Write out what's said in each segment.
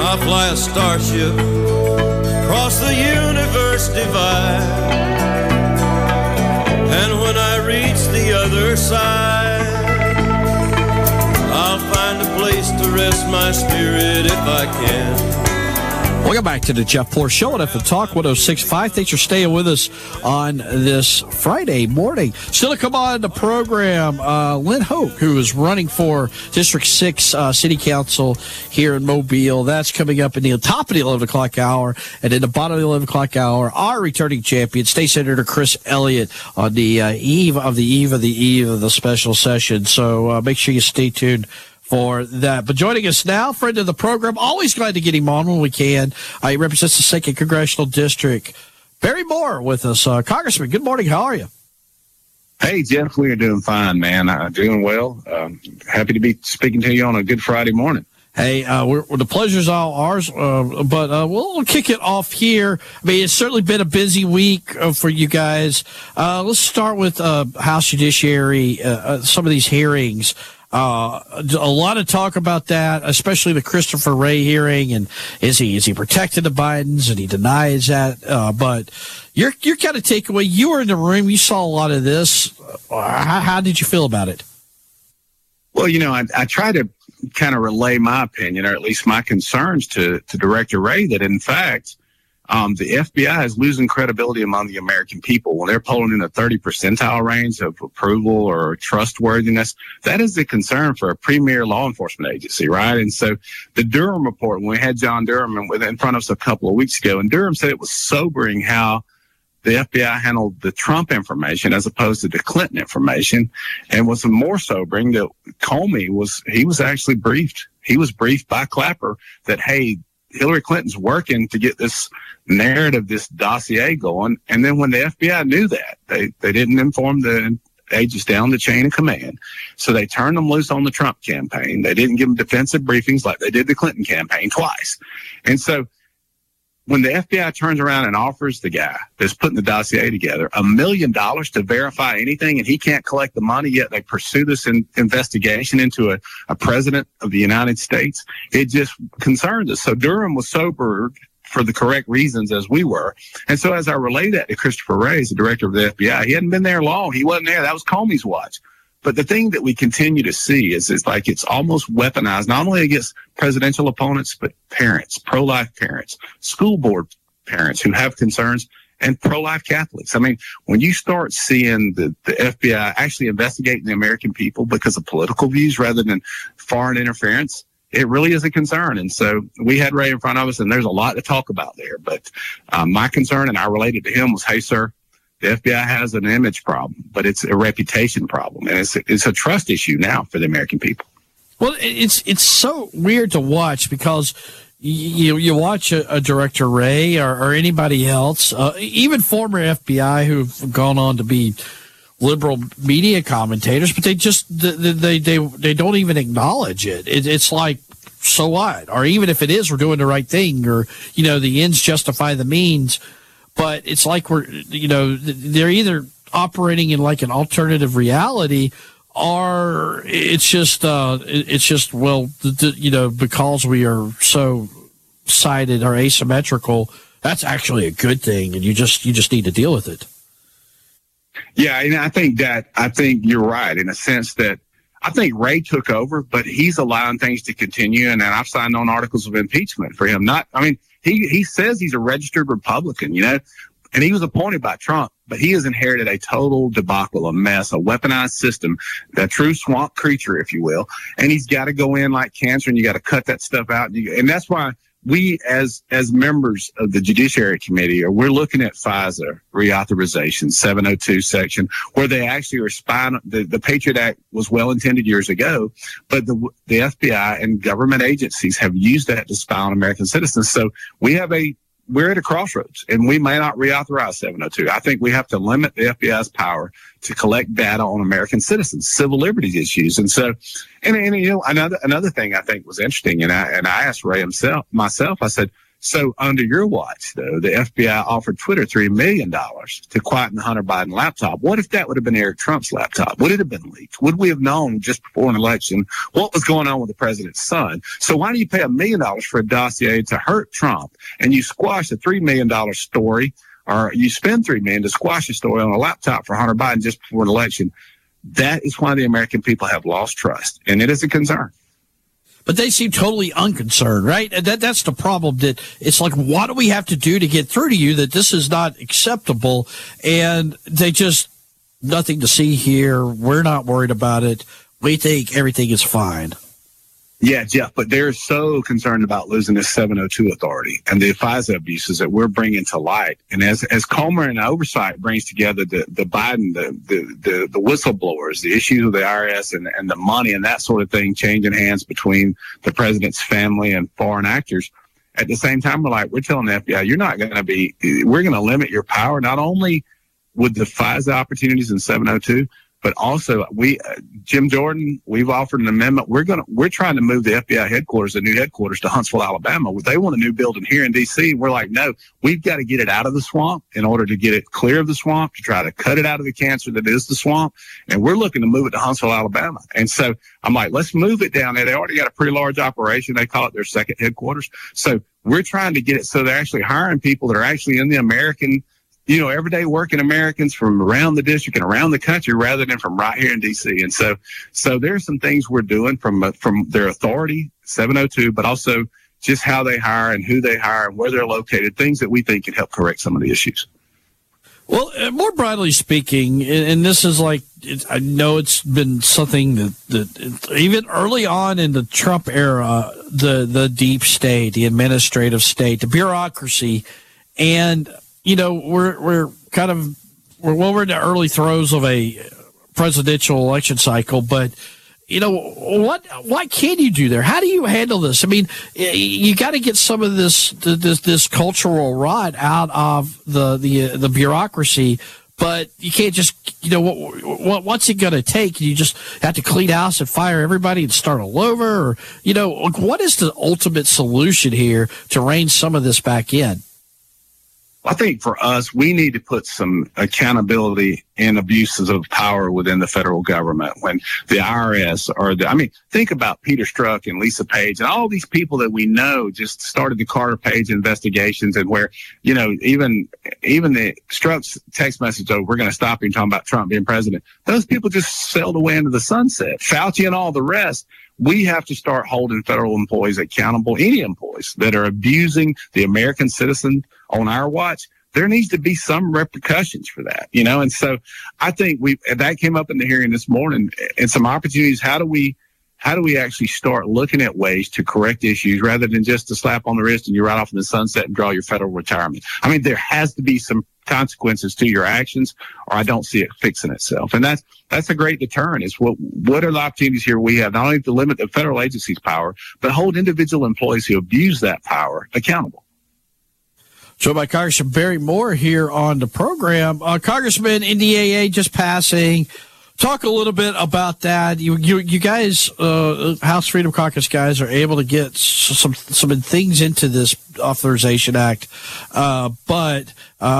I fly a starship across the universe divide, and when I reach the other side, I'll find a place to rest my spirit if I can. Welcome back to the Jeff Poor Show at FM Talk 106.5. Thanks for staying with us on this Friday morning. Still to come on the program, Lynn Hoke, who is running for District 6 City Council here in Mobile. That's coming up in the top of the 11 o'clock hour. And in the bottom of the 11 o'clock hour, our returning champion, State Senator Chris Elliott, on the eve of the special session. So make sure you stay tuned for that. But joining us now, friend of the program, always glad to get him on when we can. He represents the 2nd Congressional District. Barry Moore with us. Congressman, good morning. How are you? Hey, Jeff, we are doing fine, man. Doing well. Happy to be speaking to you on a good Friday morning. Hey, the pleasure's all ours, but we'll kick it off here. I mean, it's certainly been a busy week for you guys. Let's start with House Judiciary, some of these hearings. A lot of talk about that, especially the Christopher Wray hearing, and is he protecting the Bidens, and he denies that. But your kind of takeaway, you were in the room, you saw a lot of this. How did you feel about it? Well, I try to kind of relay my opinion, or at least my concerns to Director Wray, that in fact, the FBI is losing credibility among the American people when they're polling in the 30 percentile range of approval or trustworthiness. That is a concern for a premier law enforcement agency, right? And so the Durham report, when we had John Durham in front of us a couple of weeks ago, and Durham said it was sobering how the FBI handled the Trump information as opposed to the Clinton information, and was more sobering that Comey was actually briefed. He was briefed by Clapper that, hey, Hillary Clinton's working to get this narrative, this dossier going. And then when the FBI knew that, they didn't inform the agents down the chain of command. So they turned them loose on the Trump campaign. They didn't give them defensive briefings like they did the Clinton campaign twice. And so when the FBI turns around and offers the guy that's putting the dossier together $1 million to verify anything, and he can't collect the money, yet they pursue this investigation into a president of the United States, it just concerns us. So Durham was sobered for the correct reasons, as we were. And so as I relay that to Christopher Wray, the director of the FBI, he hadn't been there long. He wasn't there. That was Comey's watch. But the thing that we continue to see is like it's almost weaponized, not only against presidential opponents, but parents, pro-life parents, school board parents who have concerns, and pro-life Catholics. I mean, when you start seeing the FBI actually investigating the American people because of political views rather than foreign interference, it really is a concern. And so we had Ray in front of us, and there's a lot to talk about there. But my concern, and I related to him, was, hey, sir, the FBI has an image problem, but it's a reputation problem, and it's a trust issue now for the American people. Well, it's so weird to watch because you watch a Director Wray or anybody else, even former FBI who've gone on to be liberal media commentators, but they just they don't even acknowledge it. It's like, so what? Or even if it is, we're doing the right thing, or the ends justify the means. But it's like they're either operating in like an alternative reality, or it's just because we are so sided or asymmetrical, that's actually a good thing, and you just need to deal with it. Yeah, and I think you're right in a sense that I think Ray took over, but he's allowing things to continue, and I've signed on articles of impeachment for him. He says he's a registered Republican, and he was appointed by Trump, but he has inherited a total debacle, a mess, a weaponized system, a true swamp creature, if you will. And he's got to go in like cancer, and you got to cut that stuff out. And that's why we, as members of the Judiciary Committee, we're looking at FISA reauthorization, 702 section, where they actually are spying. The Patriot Act was well intended years ago, but the FBI and government agencies have used that to spy on American citizens. So we're at a crossroads, and we may not reauthorize 702. I think we have to limit the FBI's power to collect data on American citizens, civil liberties issues. And so, another thing I think was interesting, and I asked Ray myself, I said, So under your watch, though, the FBI offered Twitter $3 million to quieten the Hunter Biden laptop. What if that would have been Eric Trump's laptop? Would it have been leaked? Would we have known just before an election what was going on with the president's son? So why do you pay $1 million for a dossier to hurt Trump, and you squash a $3 million story, or you spend $3 million to squash a story on a laptop for Hunter Biden just before an election? That is why the American people have lost trust, and it is a concern. But they seem totally unconcerned, right? That's the problem. That it's like, what do we have to do to get through to you that this is not acceptable? And they just, nothing to see here. We're not worried about it. We think everything is fine. Yeah, Jeff, but they're so concerned about losing this 702 authority and the FISA abuses that we're bringing to light. And as Comer and Oversight brings together the Biden, the whistleblowers, the issues of the IRS and the money and that sort of thing changing hands between the president's family and foreign actors, at the same time, we're telling the FBI, we're going to limit your power, not only with the FISA opportunities in 702, but also Jim Jordan, we've offered an amendment. We're trying to move the FBI headquarters, the new headquarters, to Huntsville, Alabama. They want a new building here in D.C. We're like, no, we've got to get it out of the swamp in order to get it clear of the swamp, to try to cut it out of the cancer that is the swamp. And we're looking to move it to Huntsville, Alabama. And so I'm like, let's move it down there. They already got a pretty large operation. They call it their second headquarters. So we're trying to get it so they're actually hiring people that are actually in the American, everyday working Americans from around the district and around the country rather than from right here in D.C. And so there's some things we're doing from their authority, 702, but also just how they hire and who they hire and where they're located, things that we think can help correct some of the issues. Well, more broadly speaking, and this is I know it's been something that even early on in the Trump era, the deep state, the administrative state, the bureaucracy, and we're in the early throes of a presidential election cycle, but what can you do there? How do you handle this? I mean, you got to get some of this cultural rot out of the bureaucracy, but you can't just, what's it going to take? You just have to clean house and fire everybody and start all over? Or, what is the ultimate solution here to rein some of this back in? I think for us, we need to put some accountability in abuses of power within the federal government. When the IRS think about Peter Strzok and Lisa Page and all these people that we know just started the Carter Page investigations, and where, even the Strzok's text message, we're going to stop you talking about Trump being president. Those people just sailed away into the sunset. Fauci and all the rest. We have to start holding federal employees accountable, any employees that are abusing the American citizen on our watch. There needs to be some repercussions for that, and so I think that came up in the hearing this morning, and some opportunities. How do we actually start looking at ways to correct issues rather than just a slap on the wrist and you're right off in the sunset and draw your federal retirement? I mean, there has to be some consequences to your actions, or I don't see it fixing itself. And that's a great deterrent. Is what are the opportunities here we have, not only to limit the federal agency's power, but hold individual employees who abuse that power accountable. Joined by Congressman Barry Moore here on the program. Congressman, NDAA just passing. Talk a little bit about that. You guys, House Freedom Caucus guys, are able to get some things into this Authorization Act, but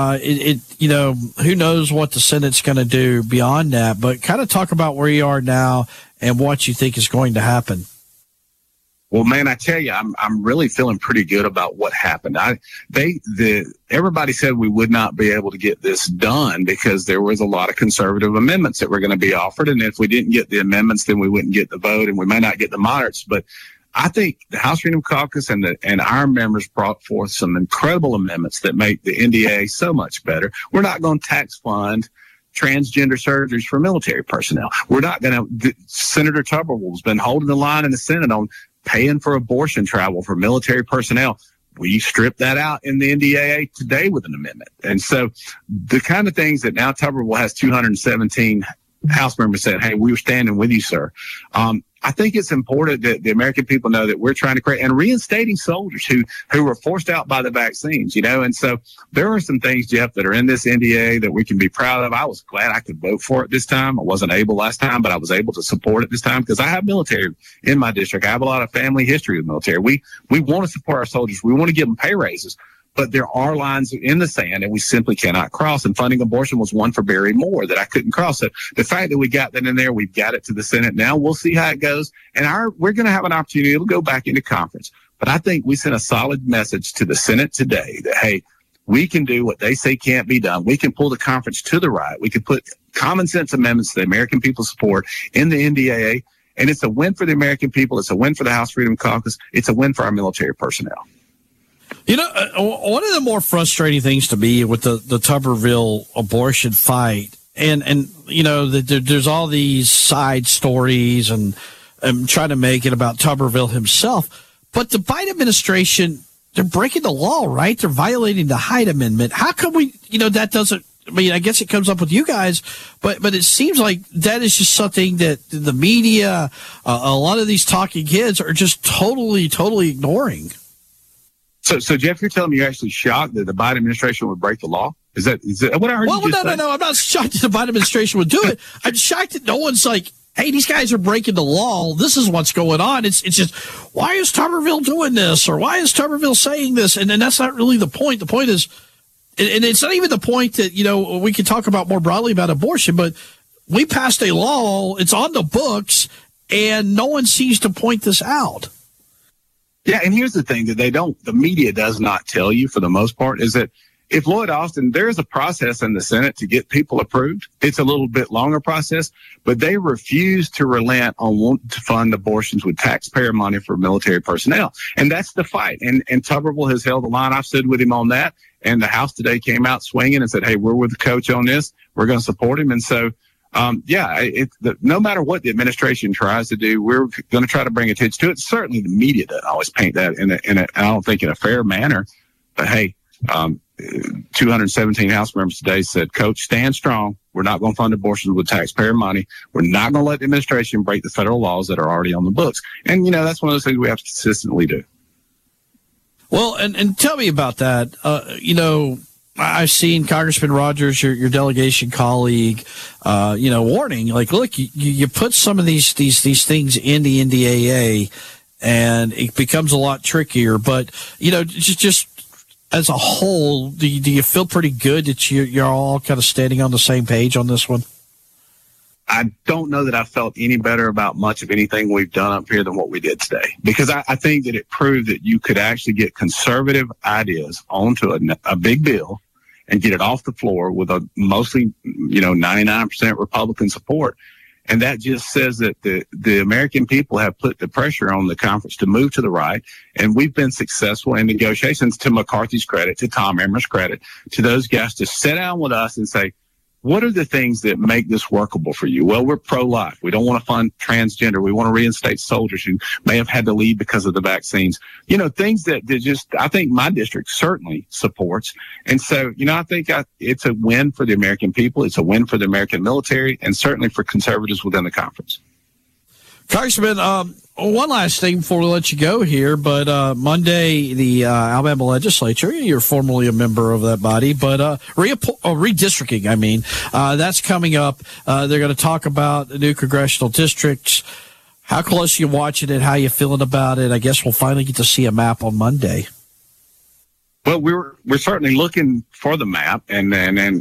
who knows what the Senate's going to do beyond that. But kind of talk about where you are now and what you think is going to happen. Well, man, I tell you, I'm really feeling pretty good about what happened. Everybody said we would not be able to get this done because there was a lot of conservative amendments that were going to be offered, and if we didn't get the amendments, then we wouldn't get the vote, and we may not get the moderates. But I think the House Freedom Caucus and our members brought forth some incredible amendments that make the NDAA so much better. We're not going to tax fund transgender surgeries for military personnel. We're not going to. Senator Tuberville's been holding the line in the Senate on paying for abortion travel for military personnel. We stripped that out in the NDAA today with an amendment. And so the kind of things that now Tuberville has 217 House members said, hey, we were standing with you, sir. I think it's important that the American people know that we're trying to create and reinstating soldiers who were forced out by the vaccines, and so there are some things, Jeff, that are in this NDA that we can be proud of. I was glad I could vote for it this time. I wasn't able last time, but I was able to support it this time because I have military in my district. I have a lot of family history with the military. We want to support our soldiers. We want to give them pay raises. But there are lines in the sand and we simply cannot cross. And funding abortion was one for Barry Moore that I couldn't cross. So the fact that we got that in there, we've got it to the Senate now. We'll see how it goes. And we're going to have an opportunity. It'll go back into conference. But I think we sent a solid message to the Senate today that, hey, we can do what they say can't be done. We can pull the conference to the right. We can put common sense amendments that the American people support in the NDAA. And it's a win for the American people. It's a win for the House Freedom Caucus. It's a win for our military personnel. One of the more frustrating things to me with the Tuberville abortion fight, and there's all these side stories and trying to make it about Tuberville himself, but the Biden administration, they're breaking the law, right? They're violating the Hyde Amendment. How come that doesn't? I mean, I guess it comes up with you guys, but it seems like that is just something that the media, a lot of these talking heads are just totally ignoring. So Jeff, you're telling me you're actually shocked that the Biden administration would break the law? Is that what I heard you just say? No. I'm not shocked that the Biden administration would do it. I'm shocked that no one's like, hey, these guys are breaking the law. This is what's going on. It's just, why is Tuberville doing this? Or why is Tuberville saying this? And then that's not really the point. The point is, and it's not even the point that, we can talk about more broadly about abortion, but we passed a law, it's on the books, and no one seems to point this out. Yeah, and here's the thing that the media does not tell you for the most part is that if Lloyd Austin, there is a process in the Senate to get people approved. It's a little bit longer process, but they refuse to relent on wanting to fund abortions with taxpayer money for military personnel. And that's the fight. And Tuberville has held the line. I've stood with him on that. And the House today came out swinging and said, hey, we're with the coach on this. We're going to support him. And so, no matter what the administration tries to do, we're going to try to bring attention to it. Certainly the media doesn't always paint that in a I don't think in a fair manner. But hey, 217 House members today said, Coach, stand strong. We're not going to fund abortions with taxpayer money. We're not going to let the administration break the federal laws that are already on the books. And, that's one of those things we have to consistently do. Well, and tell me about that. I've seen Congressman Rogers, your delegation colleague, warning, like, look, you put some of these things in the NDAA and it becomes a lot trickier. But, just as a whole, do you feel pretty good that you're all kind of standing on the same page on this one? I don't know that I felt any better about much of anything we've done up here than what we did today, because I think that it proved that you could actually get conservative ideas onto a big bill and get it off the floor with a mostly, 99% Republican support. And that just says that the American people have put the pressure on the conference to move to the right. And we've been successful in negotiations, to McCarthy's credit, to Tom Emmer's credit, to those guys to sit down with us and say, what are the things that make this workable for you? Well, we're pro-life. We don't want to fund transgender. We want to reinstate soldiers who may have had to leave because of the vaccines. Things that I think my district certainly supports. And so, I think it's a win for the American people. It's a win for the American military, and certainly for conservatives within the conference. Congressman, one last thing before we let you go here, but Monday, the Alabama legislature, you're formerly a member of that body, but redistricting, that's coming up. They're going to talk about the new congressional districts. How close are you watching it? How are you feeling about it? I guess we'll finally get to see a map on Monday. Well, we're certainly looking for the map, and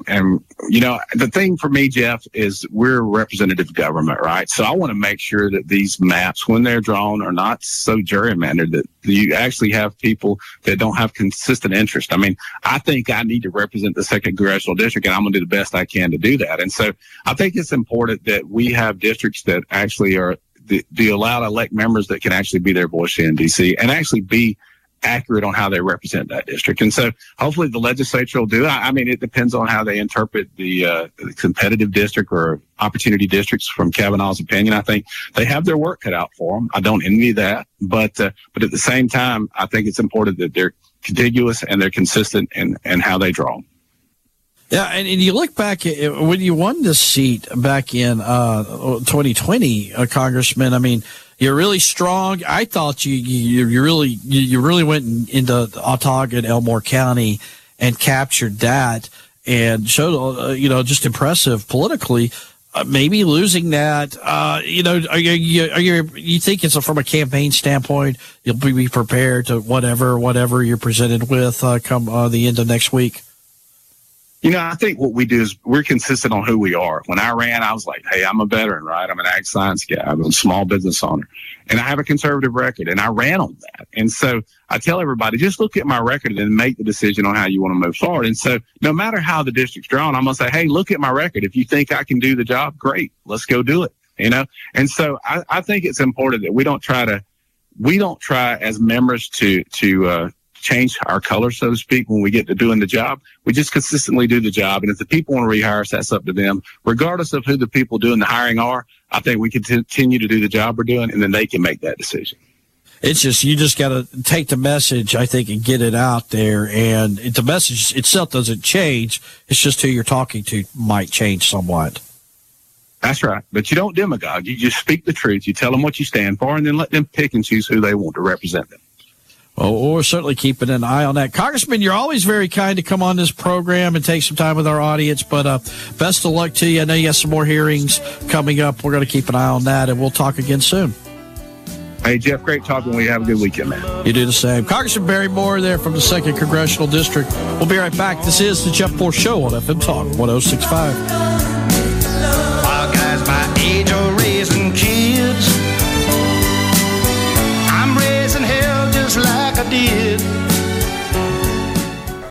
the thing for me, Jeff, is we're representative government, right? So I want to make sure that these maps, when they're drawn, are not so gerrymandered that you actually have people that don't have consistent interest. I mean, I think I need to represent the 2nd Congressional District, and I'm going to do the best I can to do that. And so I think it's important that we have districts that actually are the allowed elect members that can actually be their voice in D.C. and actually be accurate on how they represent that district. And so hopefully the legislature will do it. I mean, it depends on how they interpret the competitive district or opportunity districts from Kavanaugh's opinion. I think they have their work cut out for them. I don't envy that. But at the same time, I think it's important that they're contiguous and they're consistent in how they draw. Yeah, and you look back at when you won this seat back in 2020, Congressman. I mean, you're really strong. I thought you really went into Autauga and Elmore County and captured that and showed just impressive politically. Maybe losing that, you think it's from a campaign standpoint, you'll be prepared to whatever you're presented with come the end of next week? I think what we do is we're consistent on who we are. When I ran, I was like, hey, I'm a veteran, right? I'm an ag science guy. I'm a small business owner. And I have a conservative record, and I ran on that. And so I tell everybody, just look at my record and make the decision on how you want to move forward. And so no matter how the district's drawn, I'm going to say, hey, look at my record. If you think I can do the job, great. Let's go do it, And so I think it's important that we don't try as members to change our color, so to speak, when we get to doing the job. We just consistently do the job. And if the people want to rehire us, that's up to them. Regardless of who the people doing the hiring are, I think we can continue to do the job we're doing, and then they can make that decision. It's just, you just got to take the message, I think, and get it out there. And the message itself doesn't change. It's just who you're talking to might change somewhat. That's right. But you don't demagogue. You just speak the truth. You tell them what you stand for, and then let them pick and choose who they want to represent them. Well, we're certainly keeping an eye on that. Congressman, you're always very kind to come on this program and take some time with our audience, but best of luck to you. I know you got some more hearings coming up. We're going to keep an eye on that, and we'll talk again soon. Hey, Jeff, great talking with you. Have a good weekend, man. You do the same. Congressman Barry Moore there from the 2nd Congressional District. We'll be right back. This is the Jeff Moore Show on FM Talk 106.5. While guys my age are raising kids, I'm raising hell just like I did